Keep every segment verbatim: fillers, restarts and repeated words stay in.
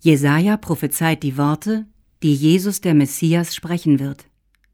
Jesaja prophezeit die Worte, die Jesus der Messias sprechen wird.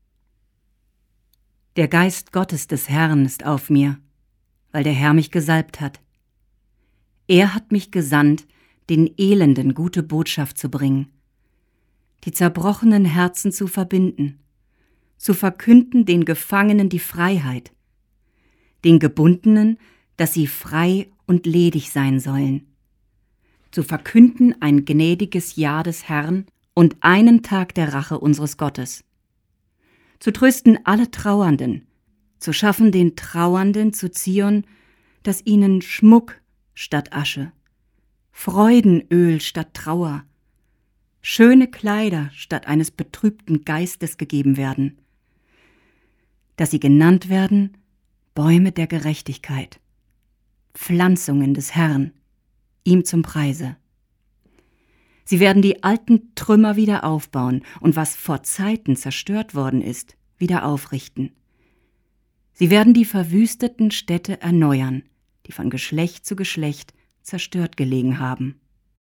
Der Geist Gottes des Herrn ist auf mir, weil der Herr mich gesalbt hat. Er hat mich gesandt, den Elenden gute Botschaft zu bringen, die zerbrochenen Herzen zu verbinden, zu verkünden den Gefangenen die Freiheit, den Gebundenen, dass sie frei und ledig sein sollen, zu verkünden ein gnädiges Jahr des Herrn und einen Tag der Rache unseres Gottes, zu trösten alle Trauernden, zu schaffen den Trauernden zu Zion, dass ihnen Schmuck statt Asche, Freudenöl statt Trauer, schöne Kleider statt eines betrübten Geistes gegeben werden, dass sie genannt werden Bäume der Gerechtigkeit, Pflanzungen des Herrn, ihm zum Preise. Sie werden die alten Trümmer wieder aufbauen und was vor Zeiten zerstört worden ist, wieder aufrichten. Sie werden die verwüsteten Städte erneuern, die von Geschlecht zu Geschlecht zerstört gelegen haben.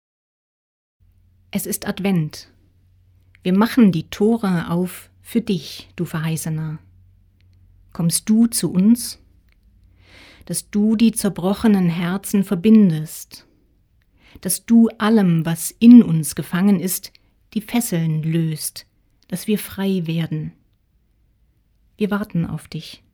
Es ist Advent. Wir machen die Tore auf für dich, du Verheißener. Kommst du zu uns, dass du die zerbrochenen Herzen verbindest, dass du allem, was in uns gefangen ist, die Fesseln löst, dass wir frei werden. Wir warten auf dich.